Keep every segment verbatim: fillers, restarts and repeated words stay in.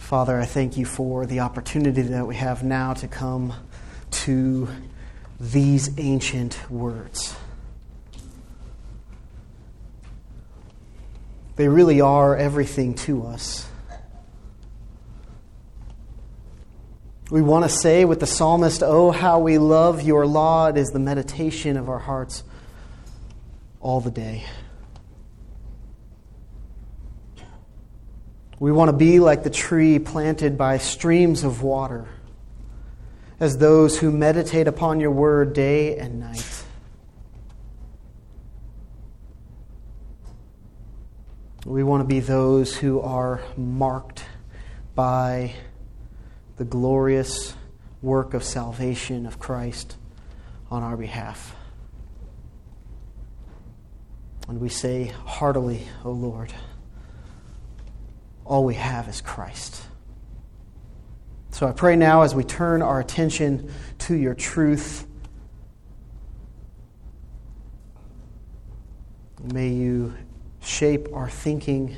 Father, I thank you for the opportunity that we have now to come to these ancient words. They really are everything to us. We want to say with the psalmist, "Oh, how we love your law. It is the meditation of our hearts all the day." We want to be like the tree planted by streams of water, as those who meditate upon your word day and night. We want to be those who are marked by the glorious work of salvation of Christ on our behalf. And we say heartily, "O Lord, all we have is Christ." So I pray now as we turn our attention to your truth, may you shape our thinking,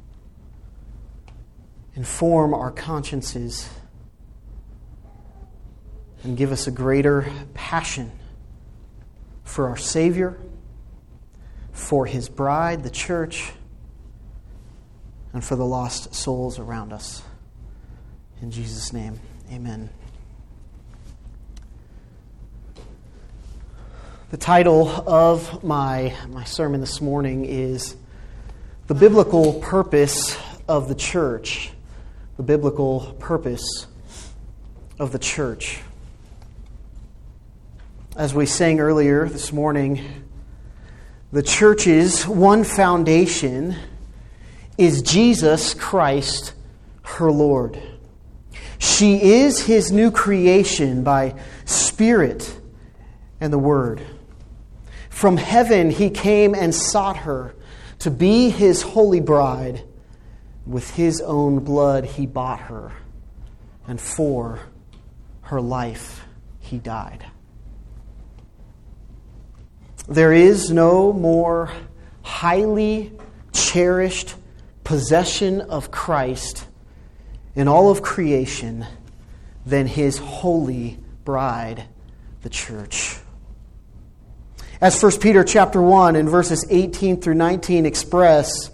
inform our consciences, and give us a greater passion for our Savior, for His bride, the church, and for the lost souls around us. In Jesus' name, amen. The title of my, my sermon this morning is The Biblical Purpose of the Church. The Biblical Purpose of the Church. As we sang earlier this morning, the church's one foundation is Jesus Christ, her Lord. She is His new creation by Spirit and the Word. From heaven He came and sought her to be His holy bride. With His own blood He bought her, and for her life He died. There is no more highly cherished possession of Christ in all of creation than His holy bride, the church. As First Peter chapter one and verses eighteen through nineteen express,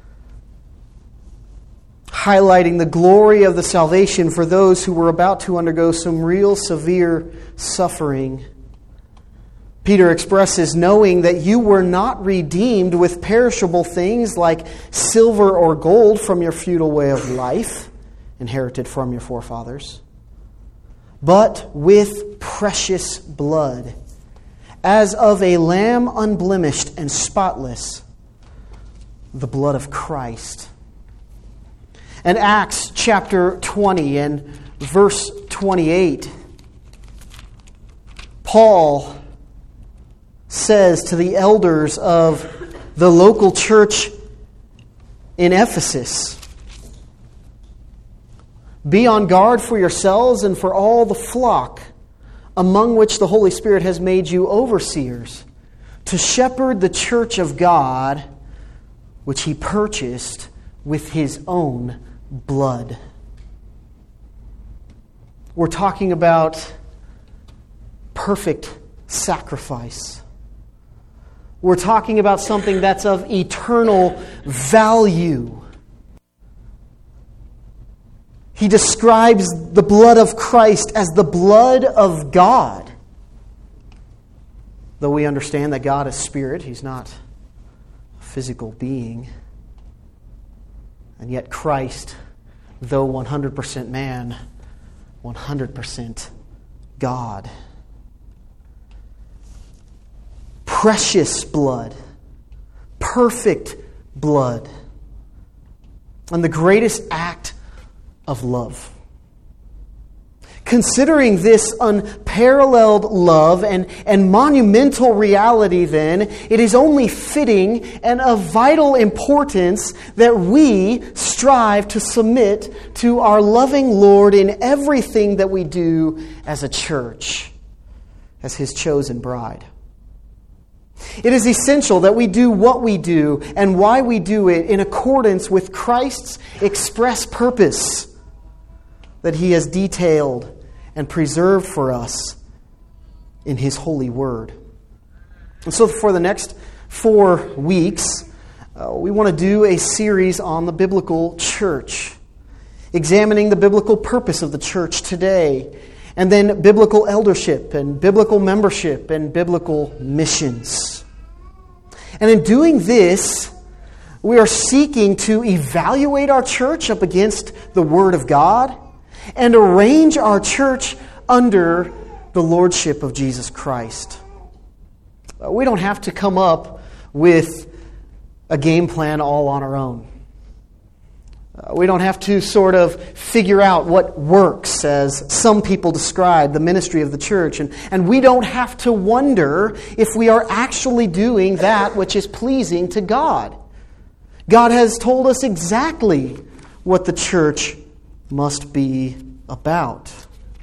highlighting the glory of the salvation for those who were about to undergo some real severe suffering, Peter expresses, knowing that you were not redeemed with perishable things like silver or gold from your futile way of life, inherited from your forefathers, but with precious blood, as of a lamb unblemished and spotless, the blood of Christ. And Acts chapter twenty and verse twenty-eight, Paul says to the elders of the local church in Ephesus, "Be on guard for yourselves and for all the flock among which the Holy Spirit has made you overseers, to shepherd the church of God, which He purchased with His own blood." We're talking about perfect sacrifice. We're talking about something that's of eternal value. He describes the blood of Christ as the blood of God. Though we understand that God is spirit, He's not a physical being. And yet Christ, though one hundred percent man, one hundred percent God. Precious blood, perfect blood, and the greatest act of love. Considering this unparalleled love and, and monumental reality, then, it is only fitting and of vital importance that we strive to submit to our loving Lord in everything that we do as a church, as His chosen bride. It is essential that we do what we do and why we do it in accordance with Christ's express purpose. that He has detailed and preserved for us in His holy word. And so for the next four weeks, uh, we want to do a series on the biblical church, examining the biblical purpose of the church today, and then biblical eldership and biblical membership and biblical missions. And in doing this, we are seeking to evaluate our church up against the Word of God and arrange our church under the lordship of Jesus Christ. We don't have to come up with a game plan all on our own. We don't have to sort of figure out what works, as some people describe the ministry of the church. And, and we don't have to wonder if we are actually doing that which is pleasing to God. God has told us exactly what the church must be about.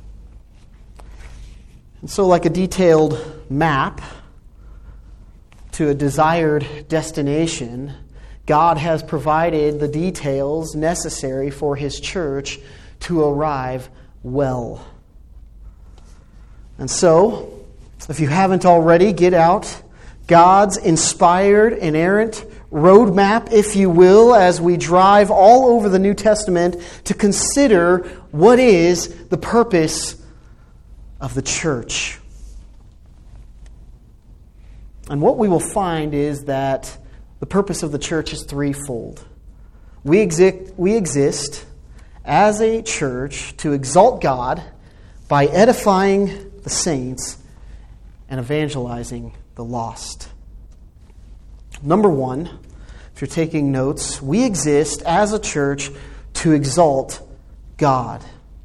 And so, like a detailed map to a desired destination, God has provided the details necessary for His church to arrive well. And so, if you haven't already, get out God's inspired, inerrant roadmap, if you will, as we drive all over the New Testament to consider what is the purpose of the church. And what we will find is that the purpose of the church is threefold. We exist, we exist as a church to exalt God by edifying the saints and evangelizing the lost. Number one, if you're taking notes, we exist as a church to exalt God.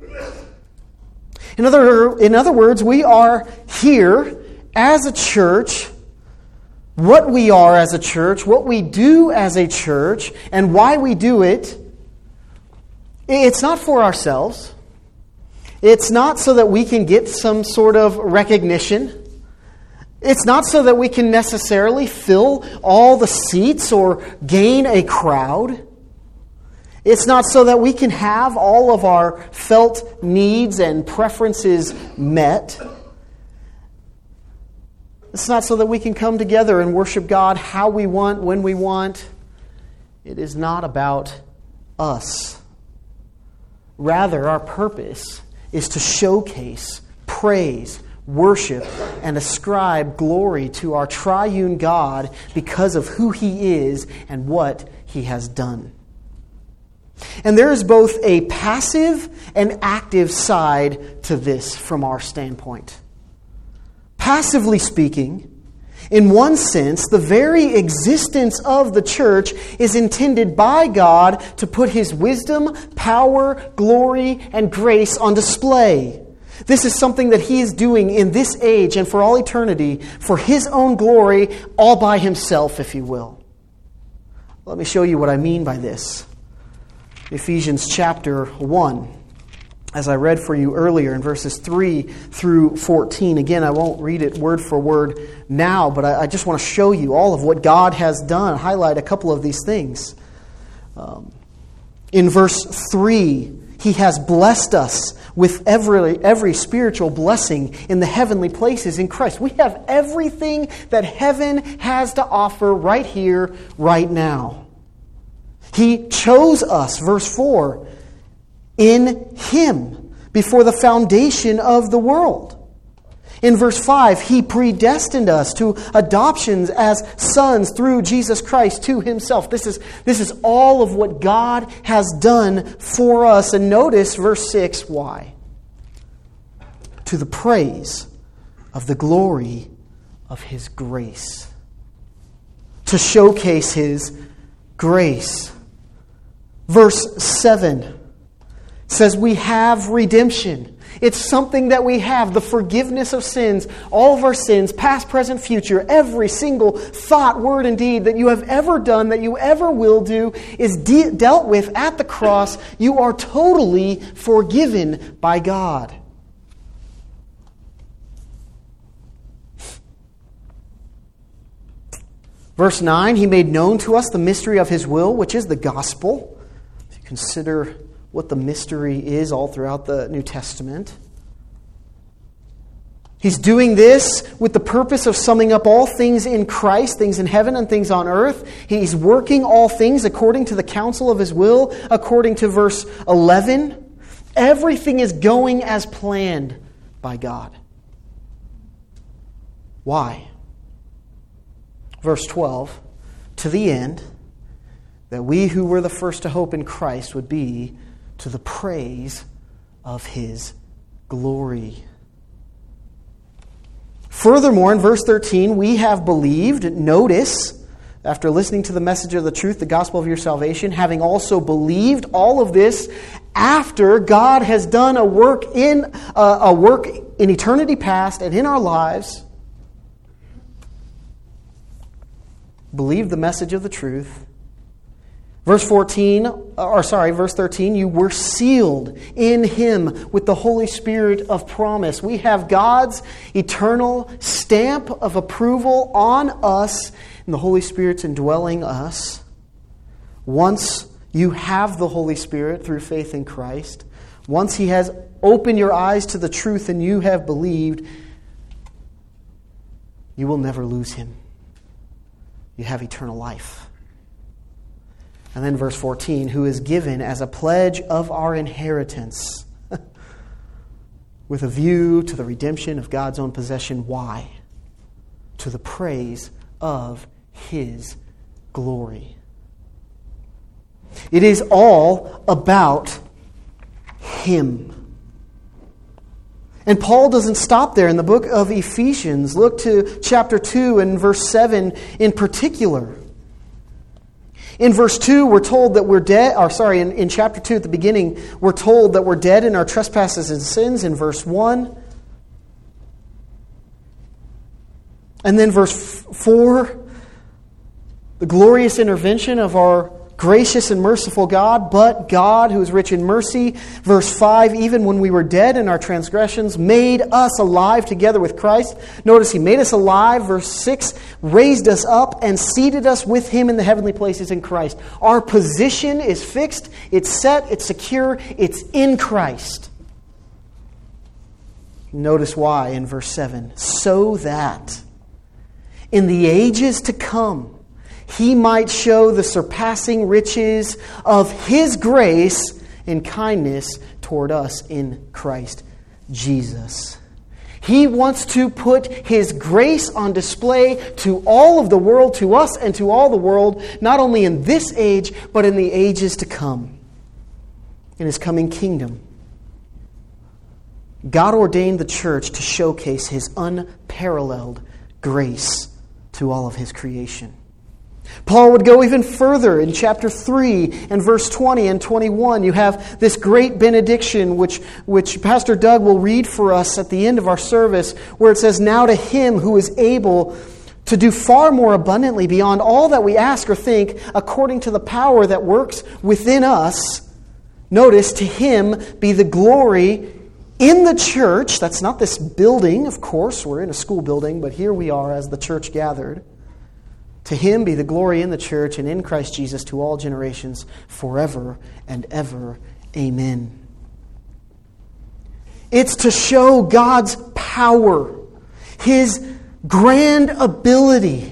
In other, in other words, we are here as a church. What we are as a church, what we do as a church, and why we do it, it's not for ourselves. It's not so that we can get some sort of recognition. It's not so that we can necessarily fill all the seats or gain a crowd. It's not so that we can have all of our felt needs and preferences met. It's not so that we can come together and worship God how we want, when we want. It is not about us. Rather, our purpose is to showcase, praise, worship, and ascribe glory to our triune God because of who He is and what He has done. And there is both a passive and active side to this from our standpoint. Passively speaking, in one sense, the very existence of the church is intended by God to put His wisdom, power, glory, and grace on display. This is something that He is doing in this age and for all eternity for His own glory, all by Himself, if you will. Let me show you what I mean by this. Ephesians chapter one. As I read for you earlier in verses three through fourteen. Again, I won't read it word for word now, but I, I just want to show you all of what God has done, highlight a couple of these things. Um, in verse three, He has blessed us with every, every spiritual blessing in the heavenly places in Christ. We have everything that heaven has to offer right here, right now. He chose us, verse four, in Him before the foundation of the world. In verse five, He predestined us to adoptions as sons through Jesus Christ to Himself. This is, this is all of what God has done for us. And notice verse six, why? To the praise of the glory of His grace. To showcase His grace. Verse seven says we have redemption. It's something that we have, the forgiveness of sins, all of our sins, past, present, future, every single thought, word, and deed that you have ever done, that you ever will do, is de- dealt with at the cross. You are totally forgiven by God. Verse nine, He made known to us the mystery of His will, which is the gospel. If you consider what the mystery is all throughout the New Testament. He's doing this with the purpose of summing up all things in Christ, things in heaven and things on earth. He's working all things according to the counsel of His will, according to verse eleven. Everything is going as planned by God. Why? Verse twelve, to the end that we who were the first to hope in Christ would be to the praise of His glory. Furthermore, in verse thirteen, we have believed, notice, after listening to the message of the truth, the gospel of your salvation, having also believed all of this after God has done a work in uh, a work in eternity past and in our lives. Believed the message of the truth. Verse fourteen, or sorry, verse thirteen, you were sealed in Him with the Holy Spirit of promise. We have God's eternal stamp of approval on us, and the Holy Spirit's indwelling us. Once you have the Holy Spirit through faith in Christ, once He has opened your eyes to the truth and you have believed, you will never lose Him. You have eternal life. And then verse fourteen, who is given as a pledge of our inheritance with a view to the redemption of God's own possession. Why? To the praise of His glory. It is all about Him. And Paul doesn't stop there in the book of Ephesians. Look to chapter two and verse seven in particular. In verse two, we're told that we're dead, or sorry, in, in chapter two at the beginning, we're told that we're dead in our trespasses and sins in verse one. And then verse four, the glorious intervention of our gracious and merciful God, but God, who is rich in mercy. Verse five, even when we were dead in our transgressions, made us alive together with Christ. Notice He made us alive. Verse six, raised us up and seated us with Him in the heavenly places in Christ. Our position is fixed, it's set, it's secure, it's in Christ. Notice why in verse seven. So that in the ages to come, He might show the surpassing riches of His grace and kindness toward us in Christ Jesus. He wants to put His grace on display to all of the world, to us and to all the world, not only in this age, but in the ages to come, in His coming kingdom. God ordained the church to showcase His unparalleled grace to all of His creation. Paul would go even further in chapter three and verse twenty and twenty-one. You have this great benediction which, which Pastor Doug will read for us at the end of our service, where it says, now to Him who is able to do far more abundantly beyond all that we ask or think, according to the power that works within us. Notice, to Him be the glory in the church. That's not this building, of course. We're in a school building, but here we are as the church gathered. To Him be the glory in the church and in Christ Jesus to all generations forever and ever. Amen. It's to show God's power, His grand ability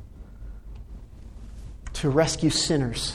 to rescue sinners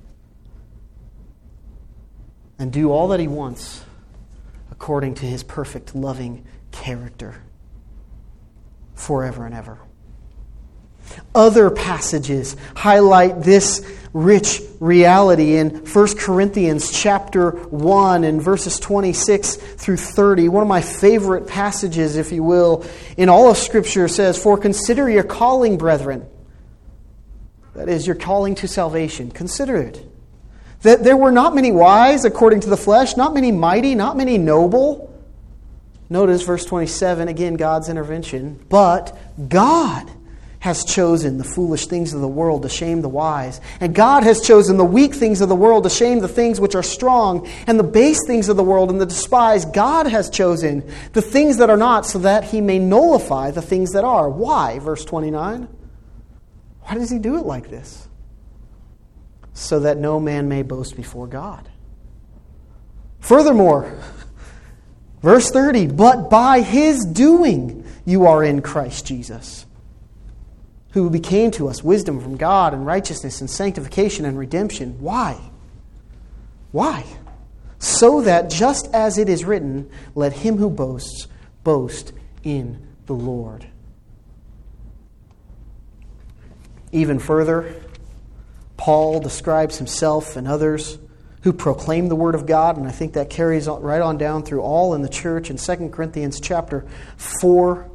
and do all that He wants according to His perfect, loving character forever and ever. Other passages highlight this rich reality in First Corinthians chapter one and verses twenty-six through thirty. One of my favorite passages, if you will, in all of Scripture says, for consider your calling, brethren. That is, your calling to salvation. Consider it. That there were not many wise according to the flesh, not many mighty, not many noble. Notice verse twenty-seven, again, God's intervention. But God has chosen the foolish things of the world to shame the wise. And God has chosen the weak things of the world to shame the things which are strong. And the base things of the world and the despised, God has chosen the things that are not, so that He may nullify the things that are. Why? Verse twenty-nine. Why does He do it like this? So that no man may boast before God. Furthermore, verse thirty, but by His doing you are in Christ Jesus, who became to us wisdom from God and righteousness and sanctification and redemption. Why? Why? So that just as it is written, let him who boasts, boast in the Lord. Even further, Paul describes himself and others who proclaim the Word of God, and I think that carries on, right on down through all in the church in Second Corinthians chapter four.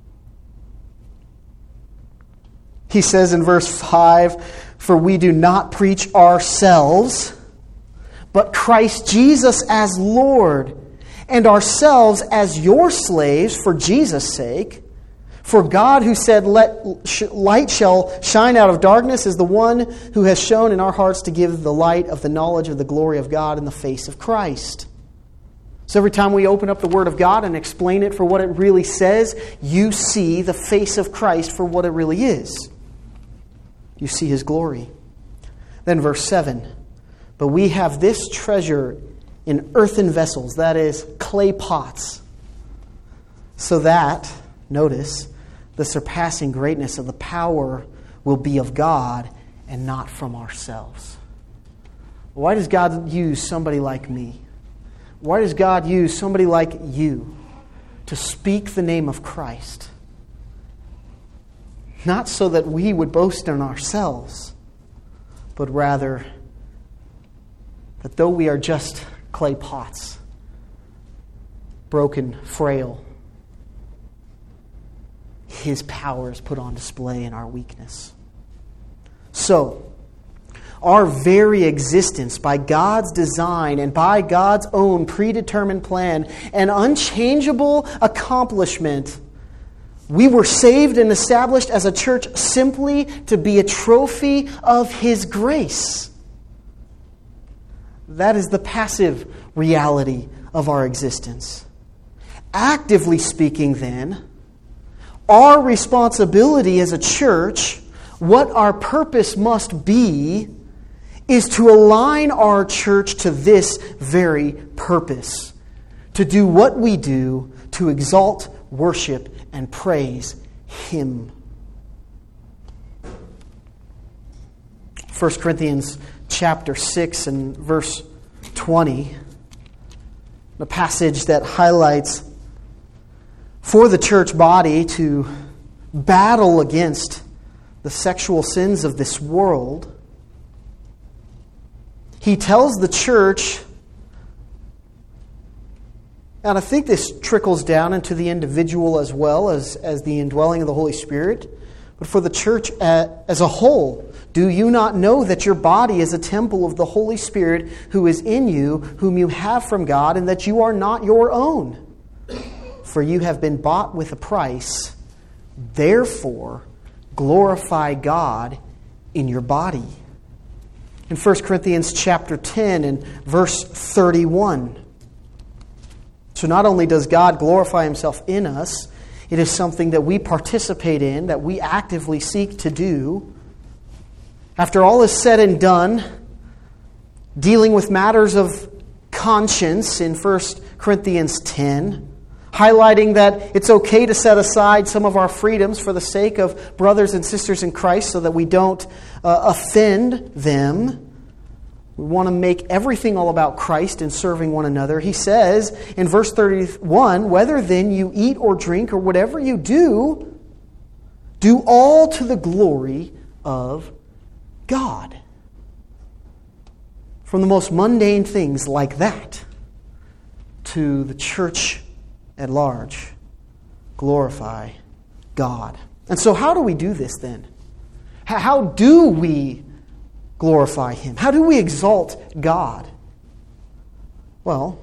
He says in verse five, for we do not preach ourselves, but Christ Jesus as Lord, and ourselves as your slaves for Jesus' sake. For God, who said, let light shall shine out of darkness, is the one who has shown in our hearts to give the light of the knowledge of the glory of God in the face of Christ. So every time we open up the Word of God and explain it for what it really says, you see the face of Christ for what it really is. You see His glory. Then verse seven. But we have this treasure in earthen vessels, that is, clay pots, so that, notice, the surpassing greatness of the power will be of God and not from ourselves. Why does God use somebody like me? Why does God use somebody like you to speak the name of Christ? Not so that we would boast in ourselves, but rather that though we are just clay pots, broken, frail, His power is put on display in our weakness. So, our very existence, by God's design and by God's own predetermined plan and unchangeable accomplishment, we were saved and established as a church simply to be a trophy of His grace. That is the passive reality of our existence. Actively speaking, then, our responsibility as a church, what our purpose must be, is to align our church to this very purpose. To do what we do to exalt, worship, and praise Him. First Corinthians chapter six and verse twenty, the passage that highlights for the church body to battle against the sexual sins of this world. He tells the church, and I think this trickles down into the individual as well as, as the indwelling of the Holy Spirit, but for the church as a whole, do you not know that your body is a temple of the Holy Spirit who is in you, whom you have from God, and that you are not your own? For you have been bought with a price. Therefore, glorify God in your body. In First Corinthians chapter ten and verse thirty-one. So not only does God glorify Himself in us, it is something that we participate in, that we actively seek to do. After all is said and done, dealing with matters of conscience in First Corinthians ten, highlighting that it's okay to set aside some of our freedoms for the sake of brothers and sisters in Christ so that we don't uh, offend them. We want to make everything all about Christ and serving one another. He says in verse thirty-one, whether then you eat or drink or whatever you do, do all to the glory of God. From the most mundane things like that to the church at large, glorify God. And so how do we do this then? How do we glorify Him? How do we exalt God? Well,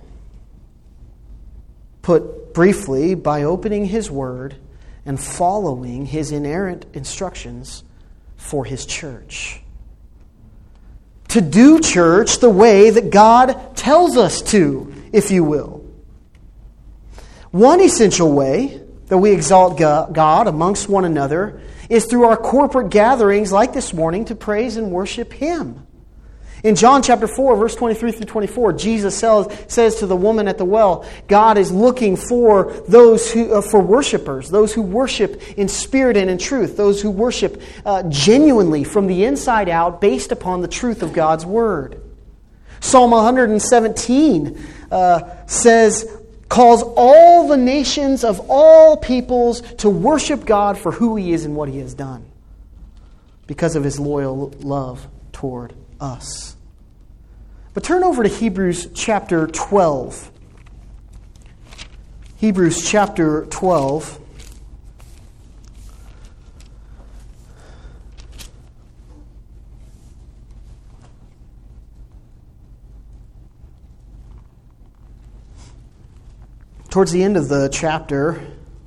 put briefly, by opening His Word and following His inerrant instructions for His church. To do church the way that God tells us to, if you will. One essential way that we exalt God amongst one another is through our corporate gatherings like this morning to praise and worship Him. In John chapter four, verse twenty-three through twenty-four, Jesus says, says to the woman at the well, God is looking for those who, uh, for worshipers, those who worship in spirit and in truth, those who worship uh, genuinely from the inside out based upon the truth of God's Word. Psalm one seventeen uh, says, calls all the nations of all peoples to worship God for who He is and what He has done because of His loyal love toward us. But turn over to Hebrews chapter twelve. Hebrews chapter twelve. Towards the end of the chapter,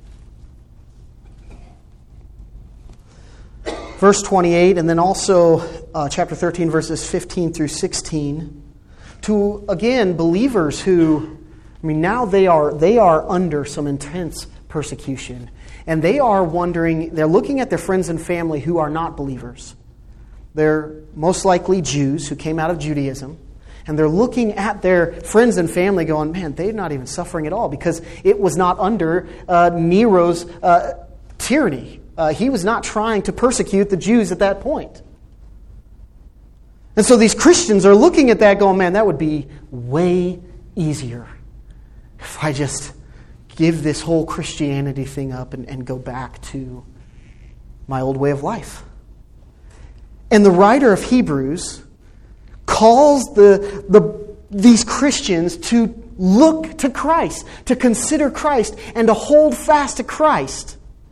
verse twenty-eight, and then also uh, chapter thirteen, verses fifteen through sixteen, to, again, believers who, I mean, now they are they are under some intense persecution. And they are wondering, they're looking at their friends and family who are not believers. They're most likely Jews who came out of Judaism. And they're looking at their friends and family going, man, they're not even suffering at all because it was not under uh, Nero's uh, tyranny. Uh, he was not trying to persecute the Jews at that point. And so these Christians are looking at that going, man, that would be way easier if I just give this whole Christianity thing up and, and go back to my old way of life. And the writer of Hebrews calls the, the these Christians to look to Christ, to consider Christ, and to hold fast to Christ.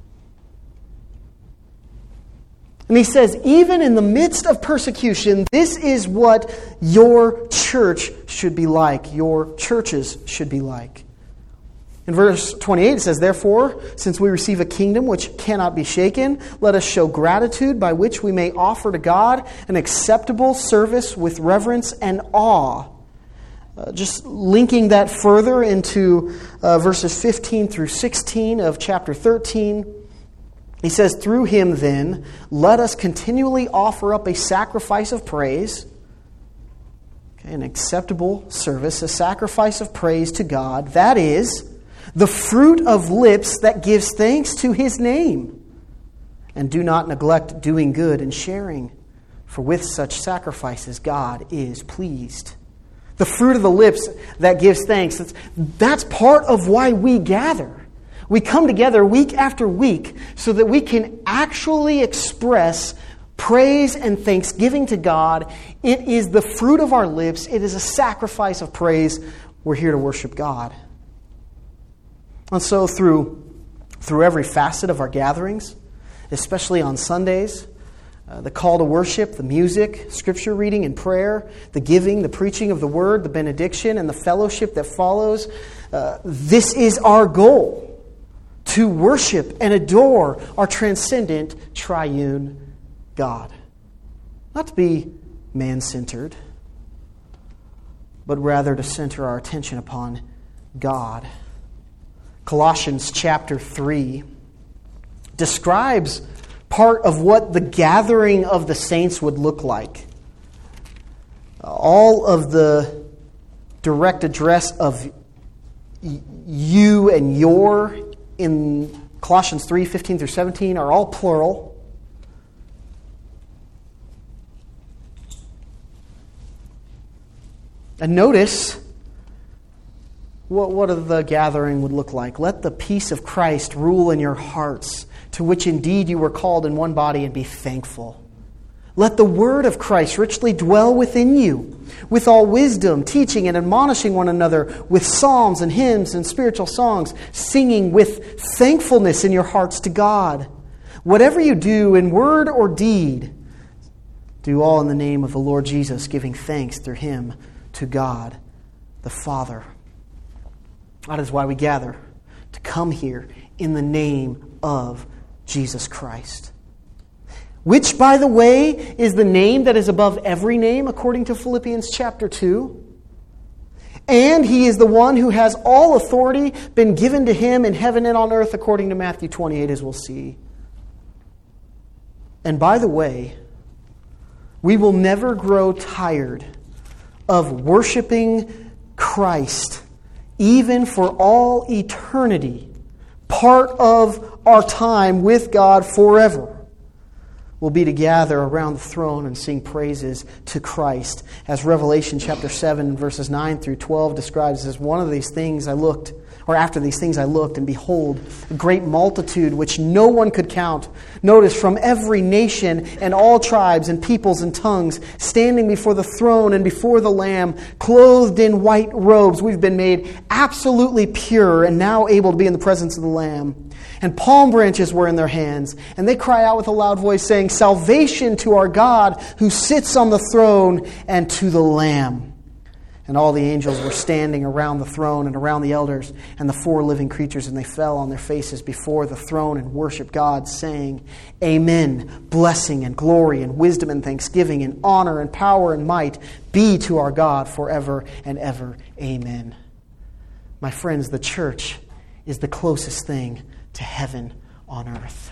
And he says, even in the midst of persecution, this is what your church should be like, your churches should be like. In verse twenty-eight it says, therefore, since we receive a kingdom which cannot be shaken, let us show gratitude by which we may offer to God an acceptable service with reverence and awe. Uh, just linking that further into uh, verses fifteen through sixteen of chapter thirteen. He says, through Him then, let us continually offer up a sacrifice of praise, okay, an acceptable service, a sacrifice of praise to God, that is, the fruit of lips that gives thanks to His name. And do not neglect doing good and sharing, for with such sacrifices God is pleased. The fruit of the lips that gives thanks, that's, that's part of why we gather. We come together week after week so that we can actually express praise and thanksgiving to God. It is the fruit of our lips. It is a sacrifice of praise. We're here to worship God. And so through, through every facet of our gatherings, especially on Sundays, uh, the call to worship, the music, scripture reading and prayer, the giving, the preaching of the word, the benediction, and the fellowship that follows, uh, this is our goal, to worship and adore our transcendent triune God. Not to be man-centered, but rather to center our attention upon God. Colossians chapter three describes part of what the gathering of the saints would look like. All of the direct address of you and your in Colossians three, fifteen through seventeen are all plural. And notice What, what the gathering would look like. Let the peace of Christ rule in your hearts, to which indeed you were called in one body, and be thankful. Let the word of Christ richly dwell within you, with all wisdom, teaching and admonishing one another with psalms and hymns and spiritual songs, singing with thankfulness in your hearts to God. Whatever you do in word or deed, do all in the name of the Lord Jesus, giving thanks through Him to God the Father. That is why we gather, to come here in the name of Jesus Christ. Which, by the way, is the name that is above every name, according to Philippians chapter two. And He is the one who has all authority been given to Him in heaven and on earth, according to Matthew twenty-eight, as we'll see. And by the way, we will never grow tired of worshiping Christ, even for all eternity, part of our time with God forever, will be to gather around the throne and sing praises to Christ. As Revelation chapter seven, verses nine through twelve describes, as one of these things I looked, or after these things I looked, and behold, a great multitude which no one could count. Notice, from every nation and all tribes and peoples and tongues, standing before the throne and before the Lamb, clothed in white robes. We've been made absolutely pure and now able to be in the presence of the Lamb. And palm branches were in their hands. And they cry out with a loud voice, saying, "Salvation to our God who sits on the throne and to the Lamb." And all the angels were standing around the throne and around the elders and the four living creatures, and they fell on their faces before the throne and worshiped God, saying, "Amen. Blessing and glory and wisdom and thanksgiving and honor and power and might be to our God forever and ever. Amen." My friends, the church is the closest thing to heaven on earth.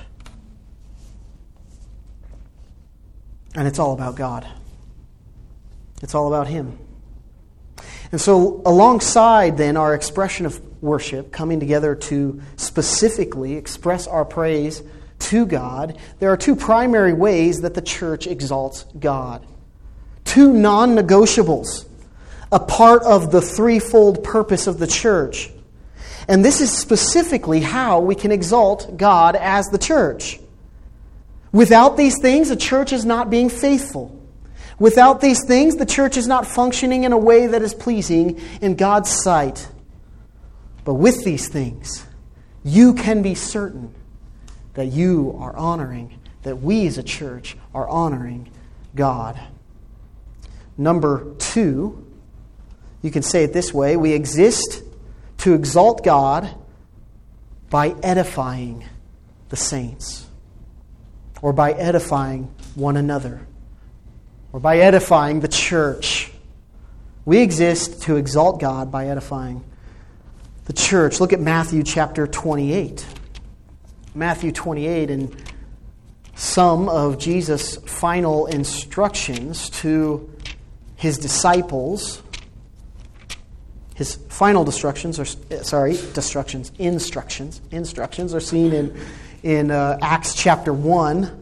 And it's all about God. It's all about Him. And so alongside then our expression of worship, coming together to specifically express our praise to God, there are two primary ways that the church exalts God. Two non-negotiables, a part of the threefold purpose of the church. And this is specifically how we can exalt God as the church. Without these things, the church is not being faithful. Without these things, the church is not functioning in a way that is pleasing in God's sight. But with these things, you can be certain that you are honoring, that we as a church are honoring God. Number two, you can say it this way: we exist to exalt God by edifying the saints, or by edifying one another, or by edifying the church. We exist to exalt God by edifying the church. Look at Matthew chapter twenty-eight. Matthew twenty-eight, and some of Jesus' final instructions to His disciples. His final instructions, or sorry, instructions, instructions, instructions are seen in in uh, Acts chapter one.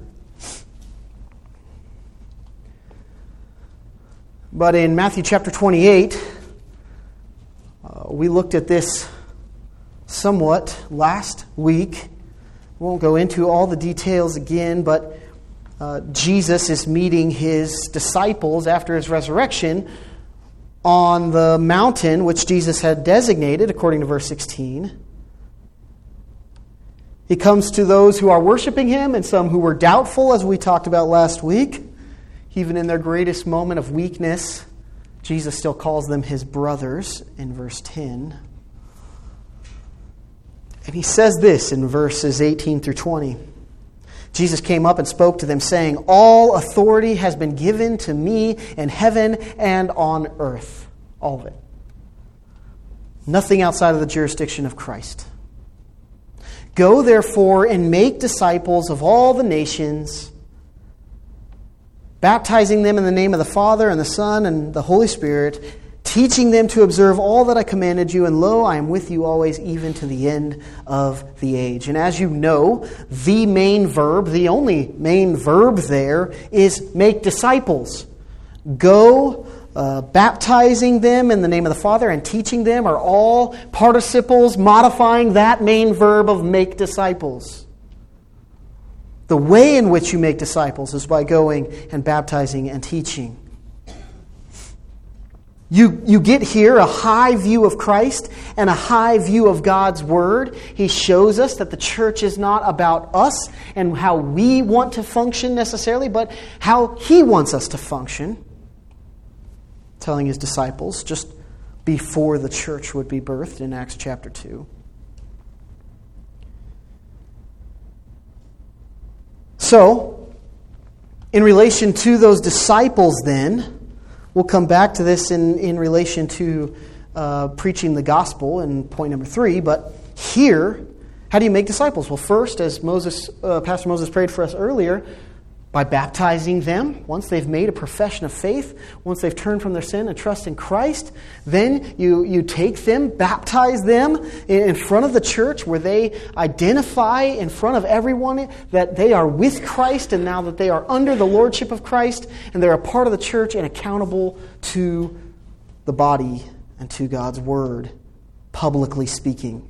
But in Matthew chapter twenty-eight, uh, we looked at this somewhat last week. We won't go into all the details again, but uh, Jesus is meeting His disciples after His resurrection on the mountain which Jesus had designated, according to verse sixteen. He comes to those who are worshiping Him and some who were doubtful, as we talked about last week. Even in their greatest moment of weakness, Jesus still calls them His brothers in verse ten. And He says this in verses eighteen through twenty. Jesus came up and spoke to them, saying, "All authority has been given to me in heaven and on earth." All of it. Nothing outside of the jurisdiction of Christ. "Go therefore and make disciples of all the nations, baptizing them in the name of the Father and the Son and the Holy Spirit, teaching them to observe all that I commanded you, and lo, I am with you always, even to the end of the age." And as you know, the main verb, the only main verb there, is make disciples. Go, uh, baptizing them in the name of the Father and teaching them are all participles modifying that main verb of make disciples. The way in which you make disciples is by going and baptizing and teaching. You, you get here a high view of Christ and a high view of God's Word. He shows us that the church is not about us and how we want to function necessarily, but how He wants us to function. Telling His disciples just before the church would be birthed in Acts chapter two. So, in relation to those disciples then, we'll come back to this in, in relation to uh, preaching the gospel in point number three. But here, how do you make disciples? Well, first, as Moses, uh, Pastor Moses prayed for us earlier, by baptizing them. Once they've made a profession of faith, once they've turned from their sin and trust in Christ, then you, you take them, baptize them in front of the church where they identify in front of everyone that they are with Christ and now that they are under the lordship of Christ and they're a part of the church and accountable to the body and to God's word, publicly speaking.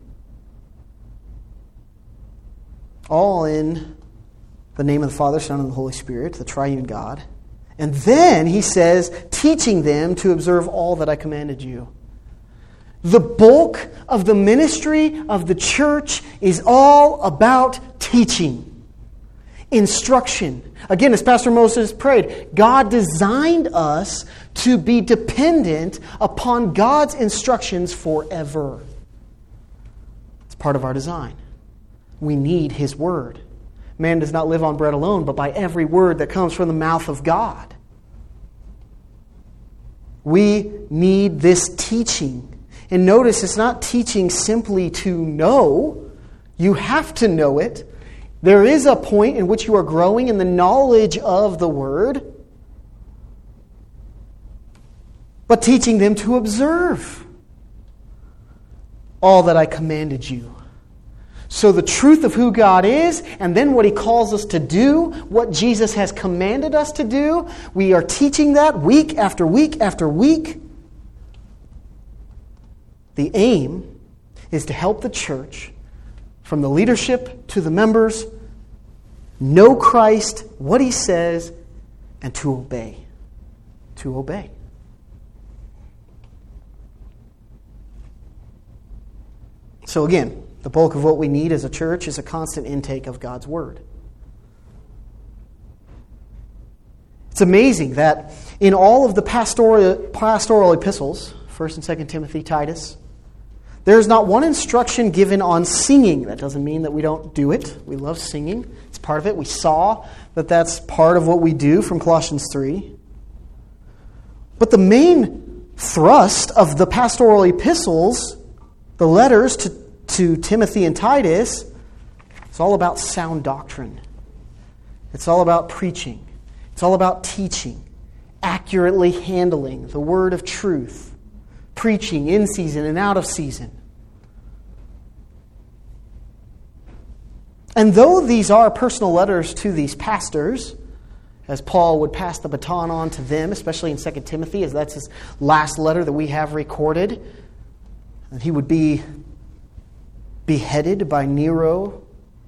All in the name of the Father, Son, and the Holy Spirit, the triune God. And then he says, teaching them to observe all that I commanded you. The bulk of the ministry of the church is all about teaching, instruction. Again, as Pastor Moses prayed, God designed us to be dependent upon God's instructions forever. It's part of our design. We need His Word. Man does not live on bread alone, but by every word that comes from the mouth of God. We need this teaching. And notice, it's not teaching simply to know. You have to know it. There is a point in which you are growing in the knowledge of the Word. But teaching them to observe all that I commanded you. So the truth of who God is, and then what He calls us to do, what Jesus has commanded us to do, we are teaching that week after week after week. The aim is to help the church, from the leadership to the members, know Christ, what He says, and to obey. To obey. So again, the bulk of what we need as a church is a constant intake of God's Word. It's amazing that in all of the pastoral, pastoral epistles, First and Second Timothy, Titus, there is not one instruction given on singing. That doesn't mean that we don't do it. We love singing. It's part of it. We saw that that's part of what we do from Colossians three. But the main thrust of the pastoral epistles, the letters to to Timothy and Titus, it's all about sound doctrine. It's all about preaching. It's all about teaching, accurately handling the word of truth, preaching in season and out of season. And though these are personal letters to these pastors, as Paul would pass the baton on to them, especially in Second Timothy, as that's his last letter that we have recorded, and he would be beheaded by Nero.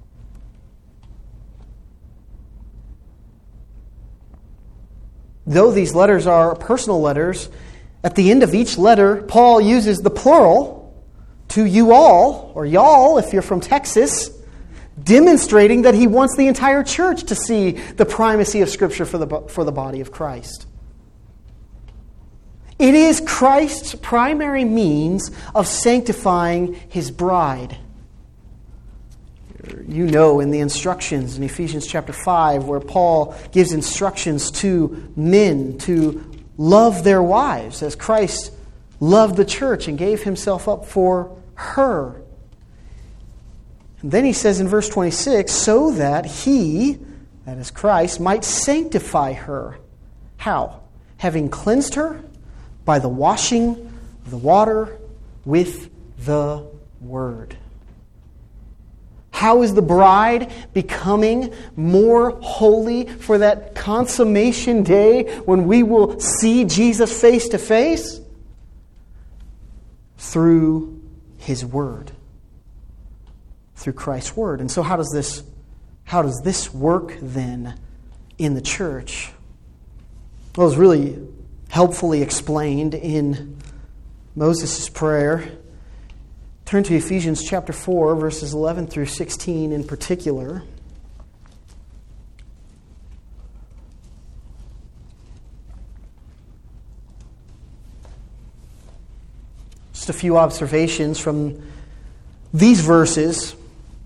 Though these letters are personal letters, at the end of each letter, Paul uses the plural to you all, or y'all if you're from Texas, demonstrating that he wants the entire church to see the primacy of Scripture for the, for the body of Christ. It is Christ's primary means of sanctifying His bride. You know in the instructions in Ephesians chapter five where Paul gives instructions to men to love their wives as Christ loved the church and gave Himself up for her. And then he says in verse twenty-six, so that He, that is Christ, might sanctify her. How? Having cleansed her by the washing of the water with the Word. How is the bride becoming more holy for that consummation day when we will see Jesus face to face? Through His Word. Through Christ's Word. And so how does this, how does this work then in the church? Well, it's really helpfully explained in Moses' prayer. Turn to Ephesians chapter four, verses eleven through sixteen in particular. Just a few observations from these verses.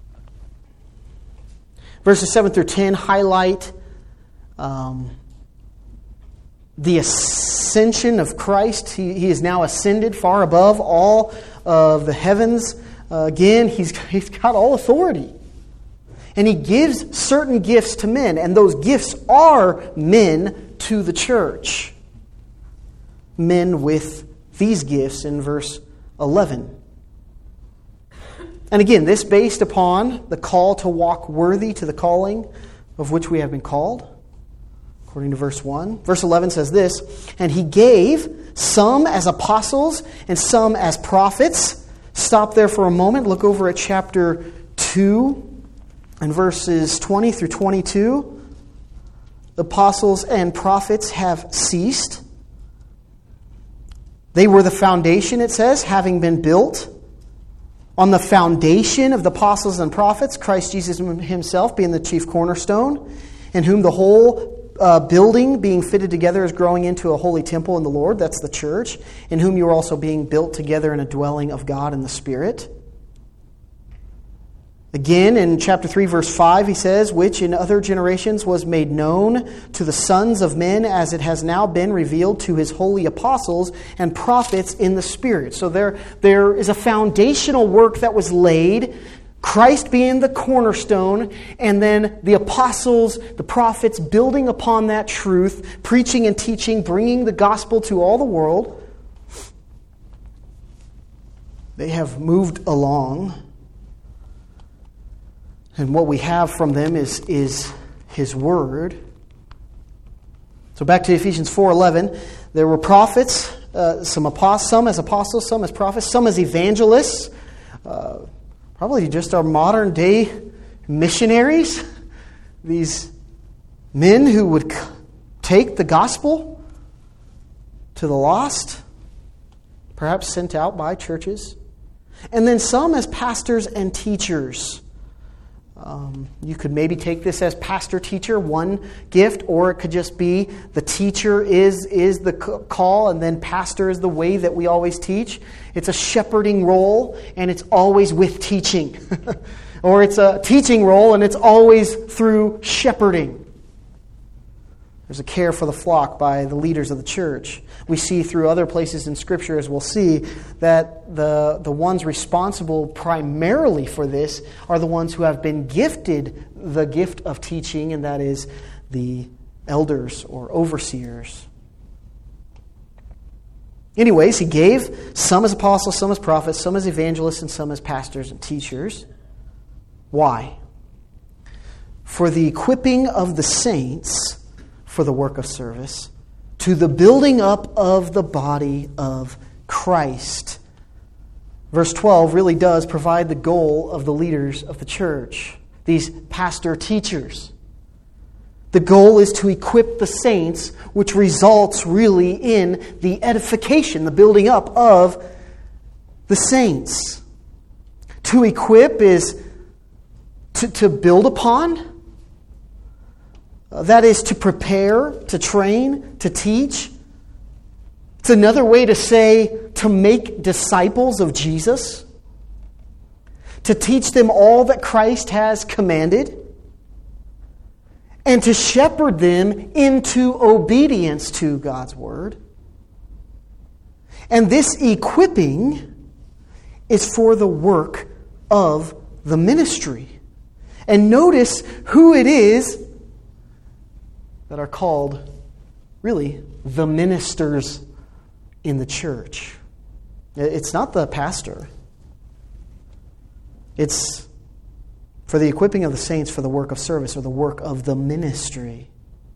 Verses seven through ten highlight um, the ascension of Christ. He, he is now ascended far above all of the heavens. Uh, again, he's, he's got all authority. And he gives certain gifts to men, and those gifts are men to the church. Men with these gifts in verse eleven. And again, this based upon the call to walk worthy to the calling of which we have been called, according to verse one. Verse eleven says this, and he gave some as apostles and some as prophets. Stop there for a moment. Look over at chapter two and verses twenty through twenty-two. The apostles and prophets have ceased. They were the foundation, it says, having been built on the foundation of the apostles and prophets, Christ Jesus himself being the chief cornerstone, in whom the whole uh, building being fitted together is growing into a holy temple in the Lord, that's the church, in whom you are also being built together in a dwelling of God in the Spirit. Again, in chapter three, verse five, he says, which in other generations was made known to the sons of men as it has now been revealed to his holy apostles and prophets in the Spirit. So there, there is a foundational work that was laid, Christ being the cornerstone, and then the apostles, the prophets building upon that truth, preaching and teaching, bringing the gospel to all the world. They have moved along. And what we have from them is, is His Word. So back to Ephesians four eleven. There were prophets, uh, some, apostles, some as apostles, some as prophets, some as evangelists. Uh, probably just our modern day missionaries. These men who would take the gospel to the lost, perhaps sent out by churches. And then some as pastors and teachers. Um, you could maybe take this as pastor-teacher, one gift, or it could just be the teacher is, is the call, and then pastor is the way that we always teach. It's a shepherding role, and it's always with teaching. Or it's a teaching role, and it's always through shepherding. There's a care for the flock by the leaders of the church. We see through other places in Scripture, as we'll see, that the, the ones responsible primarily for this are the ones who have been gifted the gift of teaching, and that is the elders or overseers. Anyways, he gave some as apostles, some as prophets, some as evangelists, and some as pastors and teachers. Why? For the equipping of the saints for the work of service, to the building up of the body of Christ. Verse twelve really does provide the goal of the leaders of the church, these pastor teachers. The goal is to equip the saints, which results really in the edification, the building up of the saints. To equip is to, to build upon. Uh, that is to prepare, to train, to teach. It's another way to say to make disciples of Jesus. To teach them all that Christ has commanded. And to shepherd them into obedience to God's Word. And this equipping is for the work of the ministry. And notice who it is that are called, really, the ministers in the church. It's not the pastor. It's for the equipping of the saints for the work of service or the work of the ministry.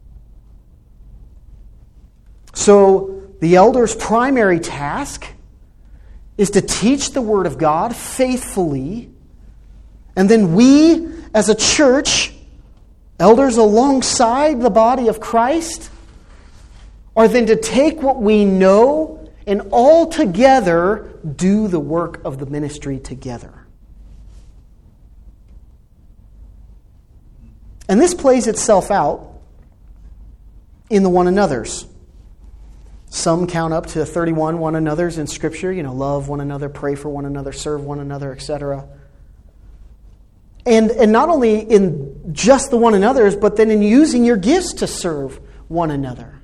So, the elder's primary task is to teach the Word of God faithfully, and then we, as a church, elders alongside the body of Christ, are then to take what we know and all together do the work of the ministry together. And this plays itself out in the one another's. Some count up to thirty-one one another's in Scripture. You know, love one another, pray for one another, serve one another, et cetera. And, and not only in just the one another's, but then in using your gifts to serve one another.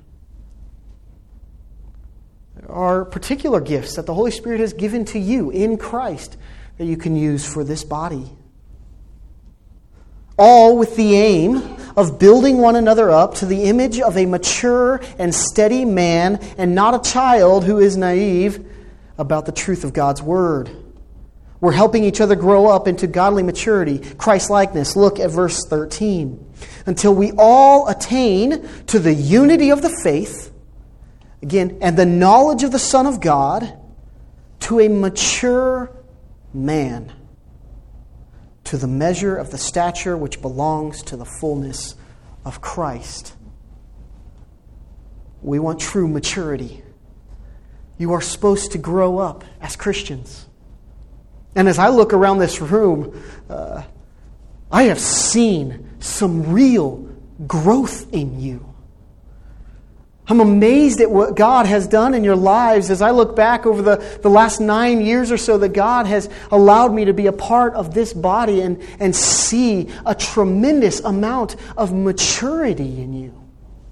There are particular gifts that the Holy Spirit has given to you in Christ that you can use for this body. all with the aim of building one another up to the image of a mature and steady man, and not a child who is naive about the truth of God's Word. We're helping each other grow up into godly maturity, Christ-likeness. Look at verse thirteen. Until we all attain to the unity of the faith, again, and the knowledge of the Son of God, to a mature man, to the measure of the stature which belongs to the fullness of Christ. We want true maturity. You are supposed to grow up as Christians. And as I look around this room, uh, I have seen some real growth in you. I'm amazed at what God has done in your lives as I look back over the, the last nine years or so that God has allowed me to be a part of this body and, and see a tremendous amount of maturity in you.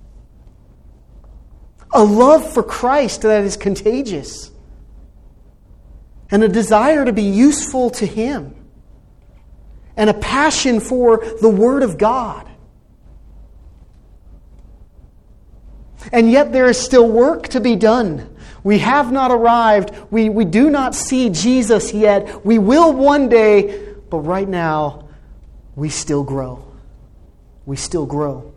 A love for Christ that is contagious. And a desire to be useful to Him. And a passion for the Word of God. And yet there is still work to be done. We have not arrived. We, we do not see Jesus yet. We will one day. But right now, we still grow. We still grow.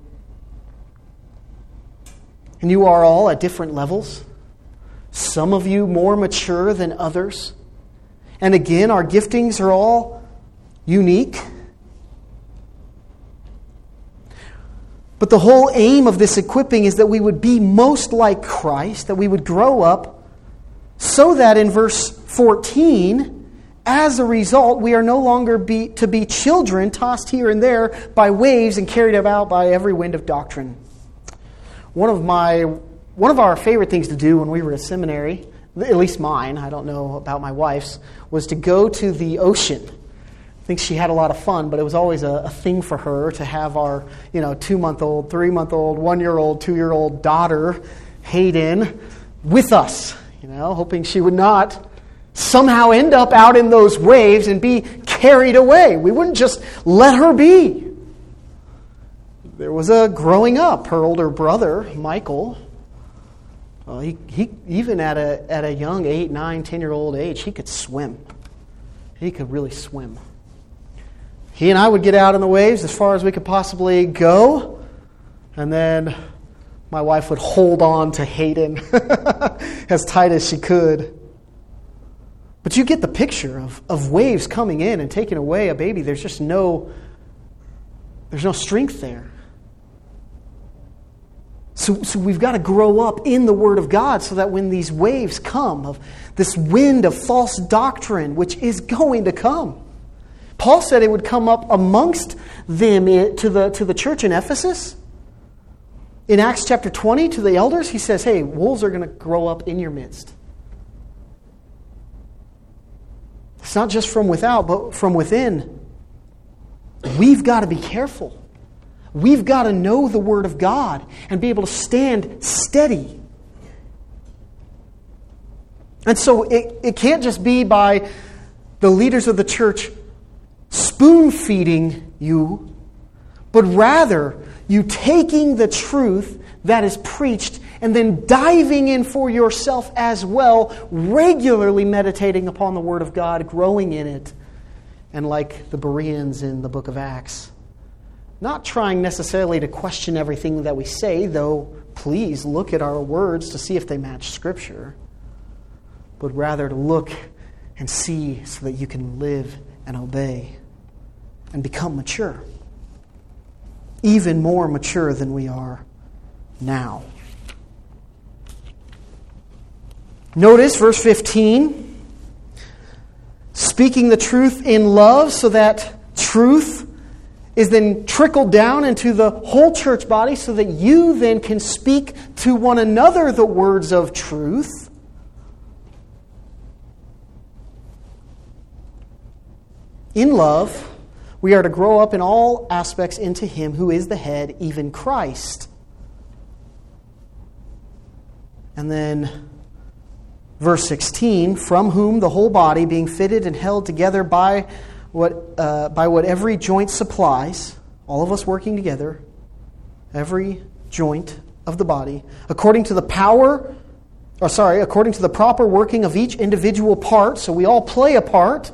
And you are all at different levels. Some of you more mature than others. And again, our giftings are all unique. But the whole aim of this equipping is that we would be most like Christ, that we would grow up, so that in verse fourteen, as a result, we are no longer be, to be children tossed here and there by waves and carried about by every wind of doctrine. One of my, one of our favorite things to do when we were at seminary, at least mine, I don't know about my wife's, was to go to the ocean. I think she had a lot of fun, but it was always a, a thing for her to have our, you know, two-month-old, three-month-old, one-year-old, two-year-old daughter, Hayden, with us, you know, hoping she would not somehow end up out in those waves and be carried away. We wouldn't just let her be. There was a growing up. Her older brother, Michael, well, he, he even at a at a young eight, nine, ten-year-old age, he could swim. He could really swim. He and I would get out in the waves as far as we could possibly go, and then my wife would hold on to Hayden as tight as she could. But you get the picture of, of waves coming in and taking away a baby. There's just no, there's no strength there. So, so we've got to grow up in the Word of God so that when these waves come, of this wind of false doctrine, which is going to come. Paul said it would come up amongst them to the, to the church in Ephesus. In Acts chapter twenty, to the elders, he says, hey, wolves are going to grow up in your midst. It's not just from without, but from within. We've got to be careful. We've got to know the Word of God and be able to stand steady. And so it, it can't just be by the leaders of the church spoon-feeding you, but rather you taking the truth that is preached and then diving in for yourself as well, regularly meditating upon the Word of God, growing in it, and like the Bereans in the book of Acts, not trying necessarily to question everything that we say, though please look at our words to see if they match Scripture, but rather to look and see so that you can live and obey and become mature. Even more mature than we are now. Notice verse fifteen. Speaking the truth in love, so that truth is then trickled down into the whole church body so that you then can speak to one another the words of truth. In love, we are to grow up in all aspects into Him who is the head, even Christ. And then verse sixteen, from whom the whole body, being fitted and held together by what uh, by what every joint supplies, all of us working together, every joint of the body, according to the power, or sorry, according to the proper working of each individual part, so we all play a part,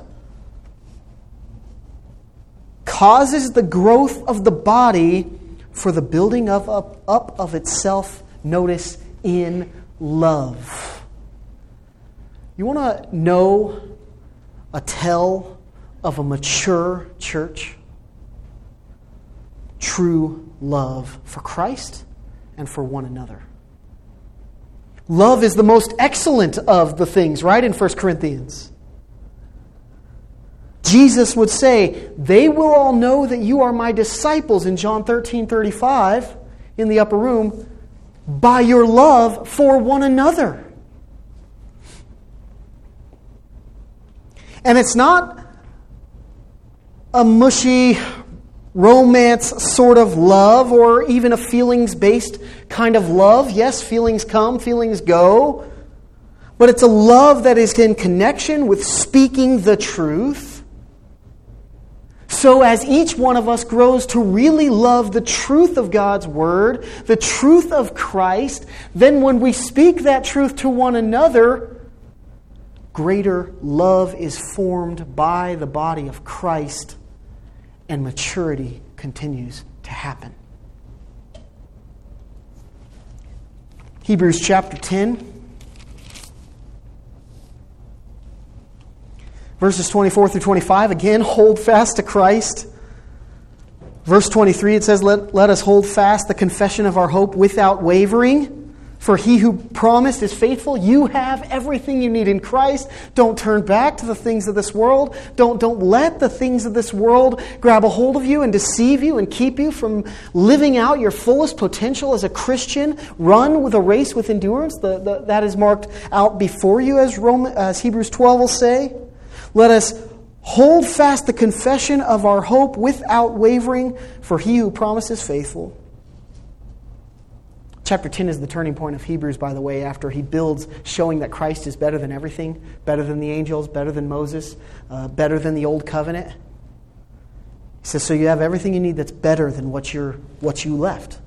causes the growth of the body for the building of up, up of itself, notice, in love. You want to know a tell of a mature church? True love for Christ and for one another. Love is the most excellent of the things, right, in First Corinthians. Jesus would say, they will all know that you are my disciples in John thirteen thirty-five in the upper room by your love for one another. And it's not a mushy romance sort of love or even a feelings-based kind of love. Yes, feelings come, feelings go. But it's a love that is in connection with speaking the truth. So as each one of us grows to really love the truth of God's Word, the truth of Christ, then when we speak that truth to one another, greater love is formed by the body of Christ, and maturity continues to happen. Hebrews chapter ten. Verses twenty-four through twenty-five, again, hold fast to Christ. Verse twenty-three, it says, let, let us hold fast the confession of our hope without wavering. For he who promised is faithful. You have everything you need in Christ. Don't turn back to the things of this world. Don't, don't let the things of this world grab a hold of you and deceive you and keep you from living out your fullest potential as a Christian. Run with a race with endurance. The, the, that is marked out before you, as, Roman, as Hebrews twelve will say. Let us hold fast the confession of our hope without wavering, for he who promises faithful. Chapter ten is the turning point of Hebrews, by the way, after he builds showing that Christ is better than everything, better than the angels, better than Moses, uh, better than the old covenant. He says, so you have everything you need that's better than what you're, what you left.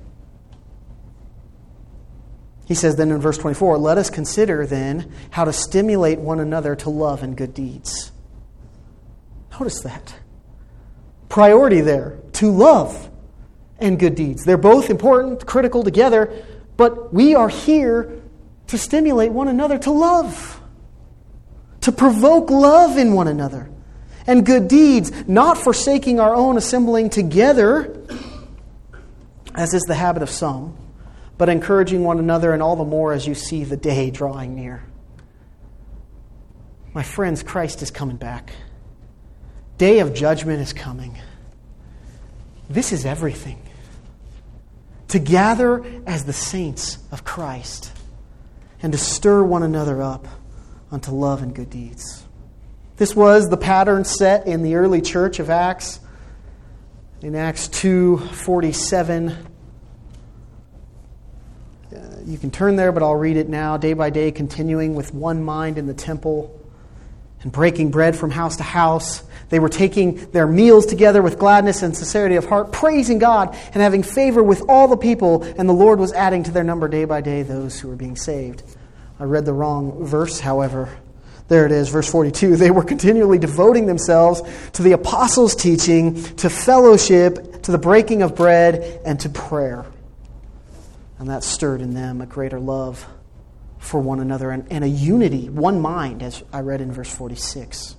He says then in verse twenty-four, let us consider then how to stimulate one another to love and good deeds. Notice that. Priority there, to love and good deeds. They're both important, critical together, but we are here to stimulate one another to love, to provoke love in one another, and good deeds, not forsaking our own assembling together, as is the habit of some, but encouraging one another, and all the more as you see the day drawing near. My friends, Christ is coming back. Day of judgment is coming. This is everything. To gather as the saints of Christ and to stir one another up unto love and good deeds. This was the pattern set in the early church of Acts. In Acts two forty-seven, uh, you can turn there, but I'll read it now. Day by day, continuing with one mind in the temple and breaking bread from house to house. They were taking their meals together with gladness and sincerity of heart, praising God and having favor with all the people. And the Lord was adding to their number day by day those who were being saved. I read the wrong verse, however. There it is, verse forty-two. They were continually devoting themselves to the apostles' teaching, to fellowship, to the breaking of bread, and to prayer. And that stirred in them a greater love for one another and, and a unity, one mind, as I read in verse forty-six.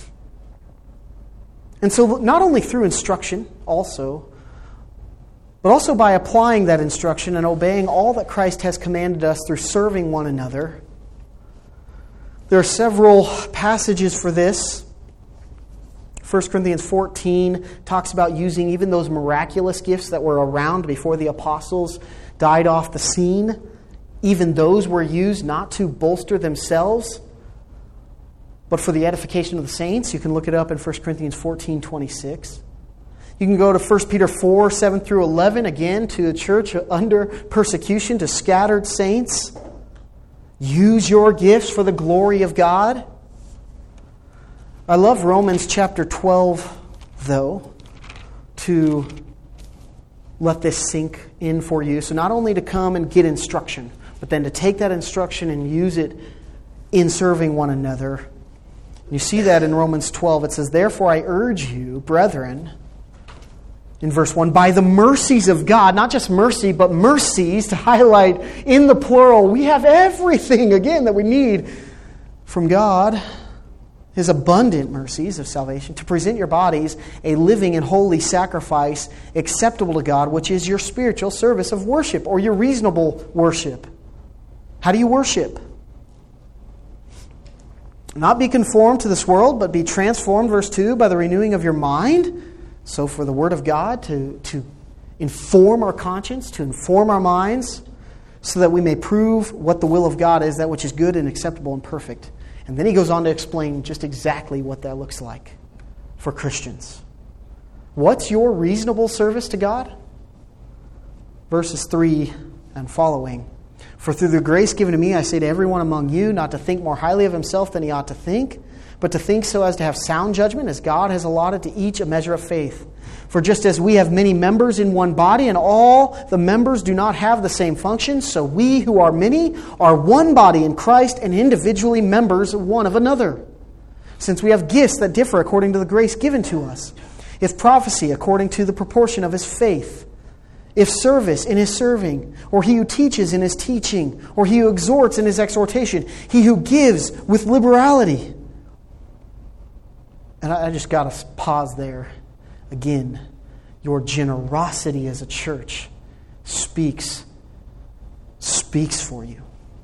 And so not only through instruction also, but also by applying that instruction and obeying all that Christ has commanded us through serving one another. There are several passages for this. First Corinthians fourteen talks about using even those miraculous gifts that were around before the apostles died off the scene. Even those were used not to bolster themselves, but for the edification of the saints. You can look it up in First Corinthians fourteen twenty-six. You can go to First Peter four, seven through eleven, again, to a church under persecution, to scattered saints. Use your gifts for the glory of God. I love Romans chapter twelve, though, to let this sink in for you. So not only to come and get instruction, but then to take that instruction and use it in serving one another. You see that in Romans twelve. It says, "Therefore I urge you, brethren," in verse one, "by the mercies of God," not just mercy, but mercies, to highlight in the plural, we have everything, again, that we need from God, His abundant mercies of salvation, to present your bodies a living and holy sacrifice acceptable to God, which is your spiritual service of worship, or your reasonable worship. How do you worship? Not be conformed to this world, but be transformed, verse two, by the renewing of your mind. So for the Word of God to, to inform our conscience, to inform our minds, so that we may prove what the will of God is, that which is good and acceptable and perfect. And then he goes on to explain just exactly what that looks like for Christians. What's your reasonable service to God? Verses three and following. "For through the grace given to me, I say to everyone among you, not to think more highly of himself than he ought to think, but to think so as to have sound judgment, as God has allotted to each a measure of faith. For just as we have many members in one body, and all the members do not have the same function, so we who are many are one body in Christ, and individually members one of another. Since we have gifts that differ according to the grace given to us, if prophecy according to the proportion of his faith, if service in his serving, or he who teaches in his teaching, or he who exhorts in his exhortation, he who gives with liberality." And I just got to pause there. Again, your generosity as a church speaks, speaks for you.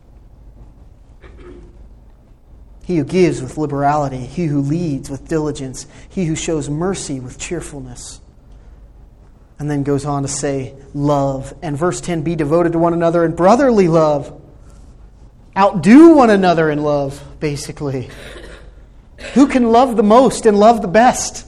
He who gives with liberality, he who leads with diligence, he who shows mercy with cheerfulness. And then goes on to say, love. And verse ten, "Be devoted to one another in brotherly love." Outdo one another in love, basically. Who can love the most and love the best?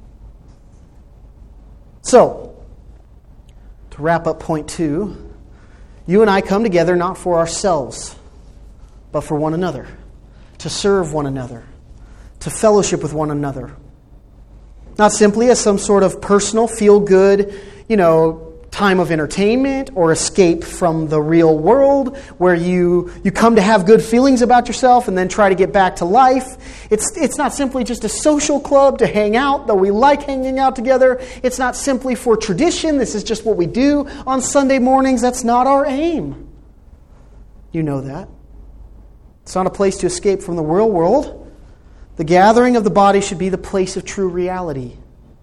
So, to wrap up point two, you and I come together not for ourselves, but for one another, to serve one another, to fellowship with one another. Not simply as some sort of personal, feel-good, you know, time of entertainment or escape from the real world where you, you come to have good feelings about yourself and then try to get back to life. It's, it's not simply just a social club to hang out, though we like hanging out together. It's not simply for tradition. This is just what we do on Sunday mornings. That's not our aim. You know that. It's not a place to escape from the real world. The gathering of the body should be the place of true reality.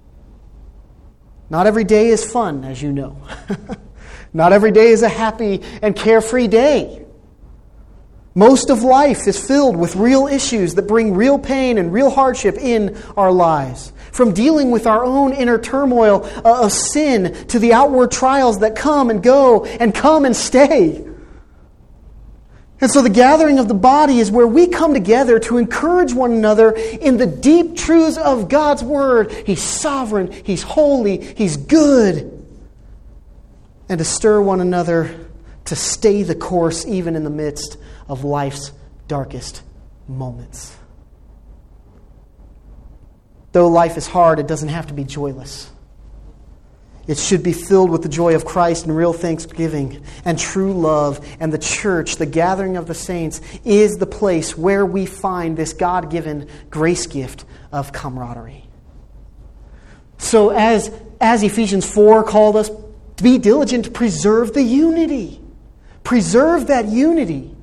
Not every day is fun, as you know. Not every day is a happy and carefree day. Most of life is filled with real issues that bring real pain and real hardship in our lives. From dealing with our own inner turmoil of sin to the outward trials that come and go and come and stay. And so the gathering of the body is where we come together to encourage one another in the deep truths of God's Word. He's sovereign, He's holy, He's good. And to stir one another to stay the course even in the midst of life's darkest moments. Though life is hard, it doesn't have to be joyless. It should be filled with the joy of Christ and real thanksgiving and true love. And the church, the gathering of the saints, is the place where we find this God-given grace gift of camaraderie. So as, as Ephesians four called us, to be diligent to preserve the unity. Preserve that unity.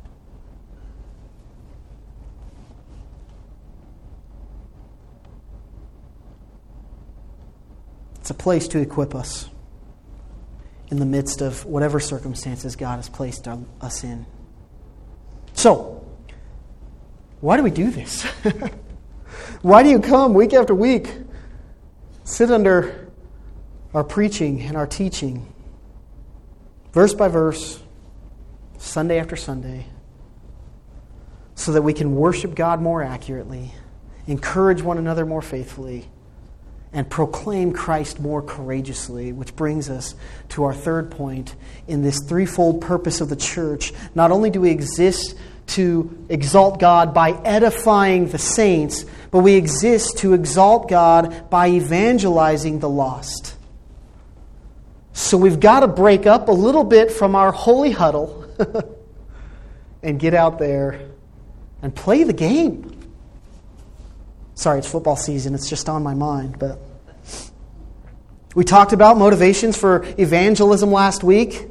It's a place to equip us in the midst of whatever circumstances God has placed us in. So, why do we do this? Why do you come week after week, sit under our preaching and our teaching, verse by verse, Sunday after Sunday, so that we can worship God more accurately, encourage one another more faithfully, and proclaim Christ more courageously, which brings us to our third point in this threefold purpose of the church. Not only do we exist to exalt God by edifying the saints, but we exist to exalt God by evangelizing the lost. So we've got to break up a little bit from our holy huddle and get out there and play the game. Sorry, it's football season. It's just on my mind. But we talked about motivations for evangelism last week.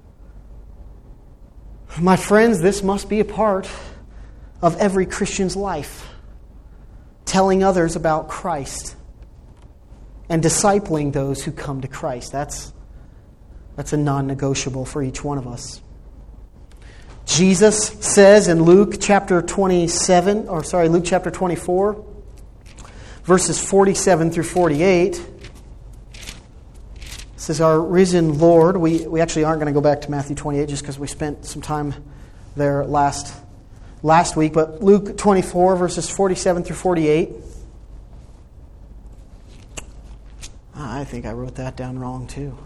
My friends, this must be a part of every Christian's life. Telling others about Christ and discipling those who come to Christ. That's, that's a non-negotiable for each one of us. Jesus says in Luke chapter twenty-seven, or sorry, Luke chapter twenty-four, verses forty-seven through forty-eight, says, our risen Lord, we, we actually aren't going to go back to Matthew twenty-eight just because we spent some time there last, last week, but Luke twenty-four, verses forty-seven through forty-eight. I think I wrote that down wrong too.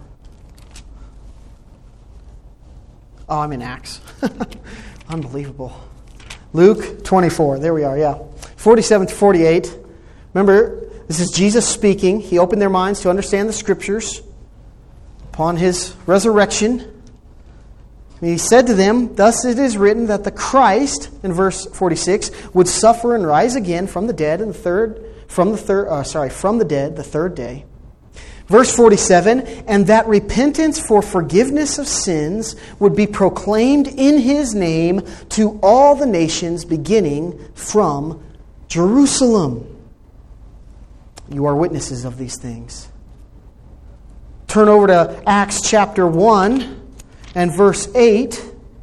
Oh, I'm in Acts. Unbelievable. Luke twenty-four, there we are, yeah. forty-seven to forty-eight. Remember, this is Jesus speaking. He opened their minds to understand the Scriptures upon His resurrection. And He said to them, thus it is written that the Christ, in verse forty-six, would suffer and rise again from the dead, and the third, from the third, uh, sorry, from the dead, the third day. Verse forty-seven, and that repentance for forgiveness of sins would be proclaimed in His name to all the nations, beginning from Jerusalem. You are witnesses of these things. Turn over to Acts chapter one and verse eight.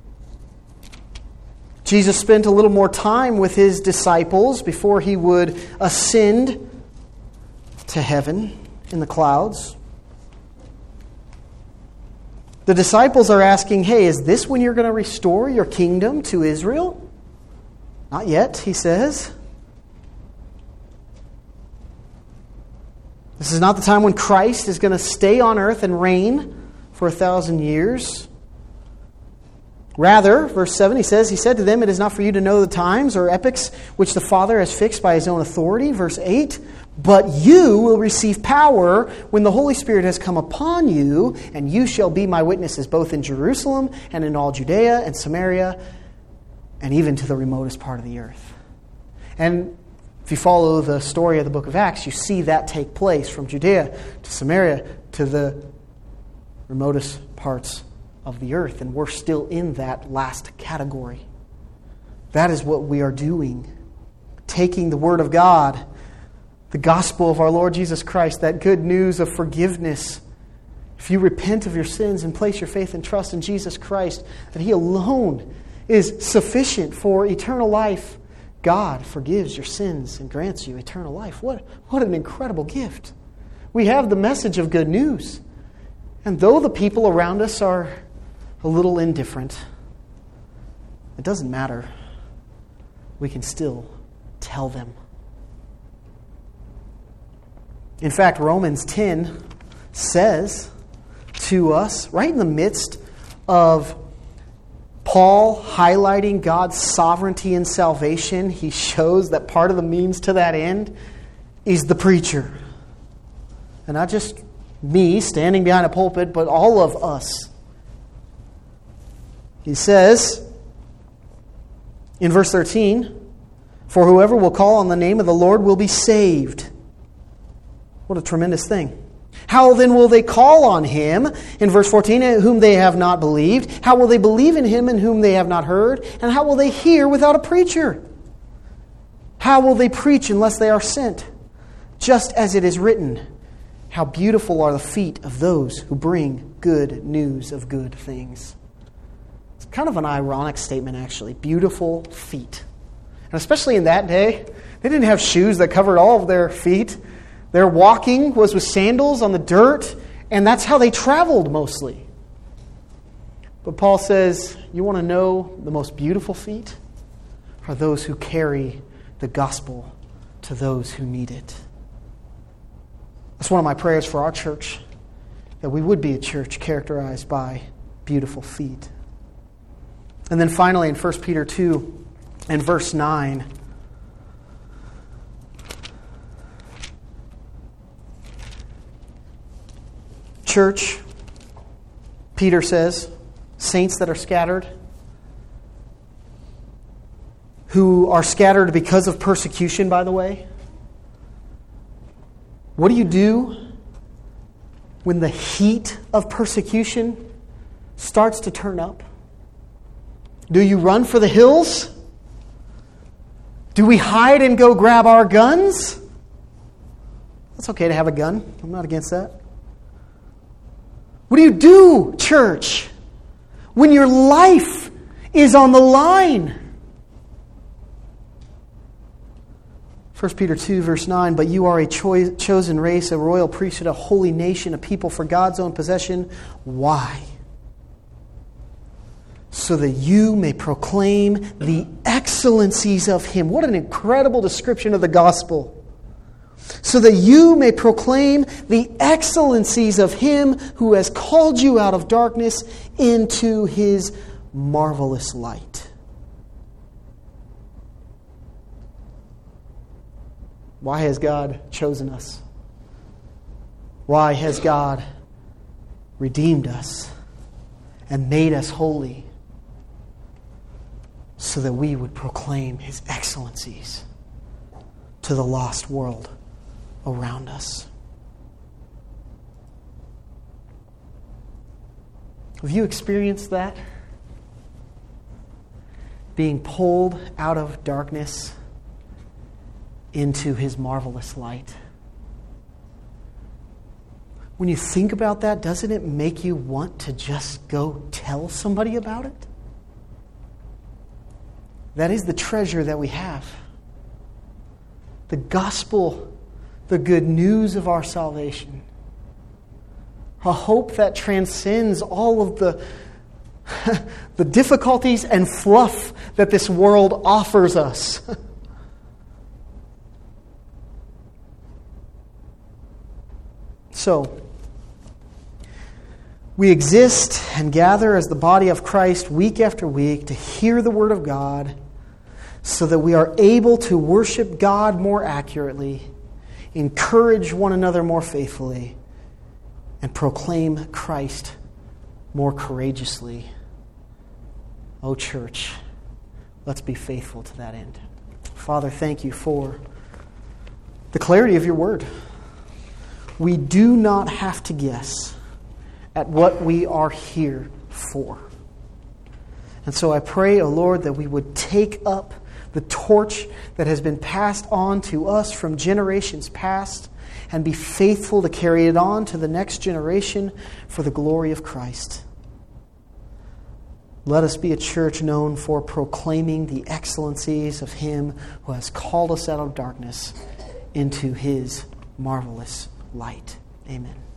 Jesus spent a little more time with His disciples before He would ascend to heaven in the clouds. The disciples are asking, hey, is this when you're going to restore your kingdom to Israel? Not yet, He says. This is not the time when Christ is going to stay on earth and reign for a thousand years. Rather, verse seven, he says, He said to them, it is not for you to know the times or epochs which the Father has fixed by His own authority. Verse eight, but you will receive power when the Holy Spirit has come upon you, and you shall be my witnesses both in Jerusalem and in all Judea and Samaria and even to the remotest part of the earth. And if you follow the story of the book of Acts, you see that take place from Judea to Samaria to the remotest parts of the earth. And we're still in that last category. That is what we are doing. Taking the Word of God, the gospel of our Lord Jesus Christ, that good news of forgiveness. If you repent of your sins and place your faith and trust in Jesus Christ, that He alone is sufficient for eternal life, God forgives your sins and grants you eternal life. What, what an incredible gift. We have the message of good news. And though the people around us are a little indifferent, it doesn't matter. We can still tell them. In fact, Romans ten says to us, right in the midst of Paul highlighting God's sovereignty in salvation, he shows that part of the means to that end is the preacher. And not just me standing behind a pulpit, but all of us. He says in verse thirteen, for whoever will call on the name of the Lord will be saved. What a tremendous thing. How then will they call on Him, in verse fourteen, whom they have not believed? How will they believe in Him in whom they have not heard? And how will they hear without a preacher? How will they preach unless they are sent? Just as it is written, how beautiful are the feet of those who bring good news of good things. It's kind of an ironic statement, actually. Beautiful feet. And especially in that day, they didn't have shoes that covered all of their feet. Their walking was with sandals on the dirt, and that's how they traveled mostly. But Paul says, you want to know the most beautiful feet? Are those who carry the gospel to those who need it. That's one of my prayers for our church, that we would be a church characterized by beautiful feet. And then finally in First Peter two and verse nine, church, Peter says, saints that are scattered, who are scattered because of persecution, by the way. What do you do when the heat of persecution starts to turn up? Do you run for the hills? Do we hide and go grab our guns? It's okay to have a gun. I'm not against that. What do you do, church, when your life is on the line? First Peter two, verse nine, but you are a cho- chosen race, a royal priesthood, a holy nation, a people for God's own possession. Why? So that you may proclaim the excellencies of Him. What an incredible description of the gospel. So that you may proclaim the excellencies of Him who has called you out of darkness into His marvelous light. Why has God chosen us? Why has God redeemed us and made us holy? So that we would proclaim His excellencies to the lost world around us. Have you experienced that? Being pulled out of darkness into His marvelous light. When you think about that, doesn't it make you want to just go tell somebody about it? That is the treasure that we have. The gospel, the good news of our salvation. A hope that transcends all of the, the difficulties and fluff that this world offers us. So, we exist and gather as the body of Christ week after week to hear the Word of God so that we are able to worship God more accurately, encourage one another more faithfully, and proclaim Christ more courageously. Oh, church, let's be faithful to that end. Father, thank you for the clarity of your Word. We do not have to guess at what we are here for. And so I pray, O Lord, that we would take up the torch that has been passed on to us from generations past and be faithful to carry it on to the next generation for the glory of Christ. Let us be a church known for proclaiming the excellencies of Him who has called us out of darkness into His marvelous light. Amen.